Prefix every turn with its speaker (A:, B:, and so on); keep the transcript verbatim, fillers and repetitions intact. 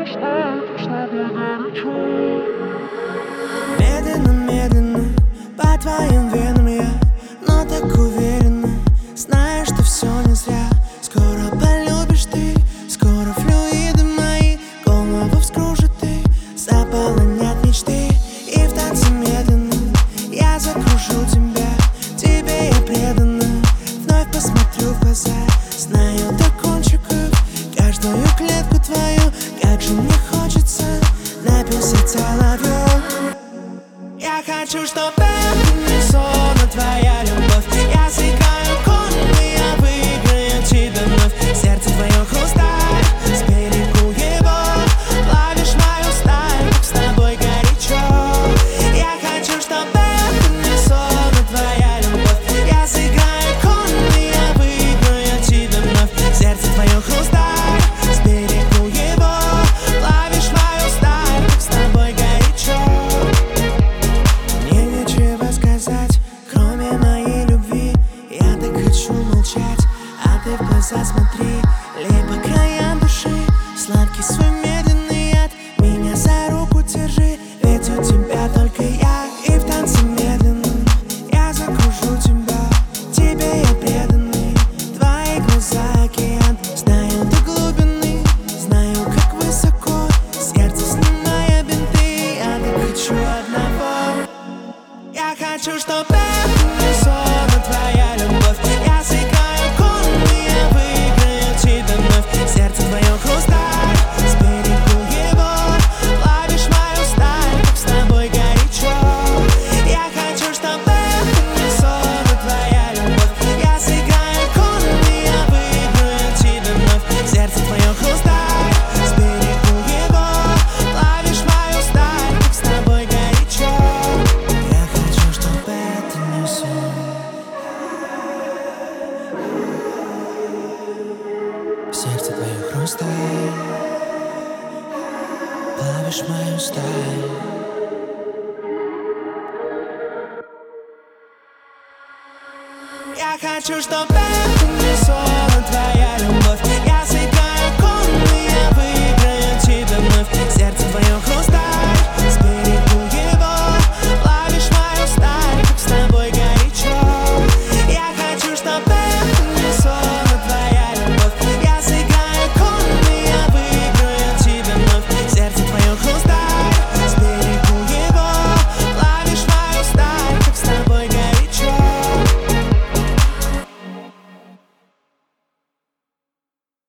A: Медленно, медленно по твоим венам я, но так уверенно, знаешь, что все не зря. Скоро полюбишь ты, скоро флюиды мои голову вскружат ты, заполонят мечты. И в танце медленно я закружу тебя, тебе я преданно вновь посмотрю в глаза. Знаю до кончиков каждую клетку твою, как же мне хочется написать I love you. Я хочу, чтоб это не сон, а твоя любовь. Я сыграю конный, я выиграю тебя вновь. Сердце твое хрусталь, с берегу его ловишь мою сталь, как с тобой горячо. Я хочу, чтоб это не сон, а твоя любовь. Я сыграю конный, я выиграю тебя вновь. Сердце твое хрусталь, с берегу его ловишь мою сталь, как с тобой горячо. Мне нечего сказать, кроме моей любви. Я так хочу молчать, а ты в глаза смотри. Лей по краям души сладкий свой медленный яд. Меня за руку держи, ведь у тебя только я. И в танце медленно я закружу тебя, тебе я преданный. Твои глаза океан, знаю до глубины, знаю, как высоко. Сердце снимая бинты, я так хочу одного. Я хочу, чтоб это не сон, а твоя любовь. Я сыграю конный, я выиграю тебя вновь. Сердце твое хрусталь, с берегу его ловишь мою сталь, как с тобой горячо. Я хочу, чтоб это не сон, а твоя любовь. Я сыграю конный, я выиграю тебя вновь. Сердце твое хрусталь, с берегу его ловишь мою сталь, как с тобой горячо. Я хочу, чтоб это не сон. Сердце твое хрусталь, плавишь мою сталь. Я хочу, чтоб это не сон, а твоя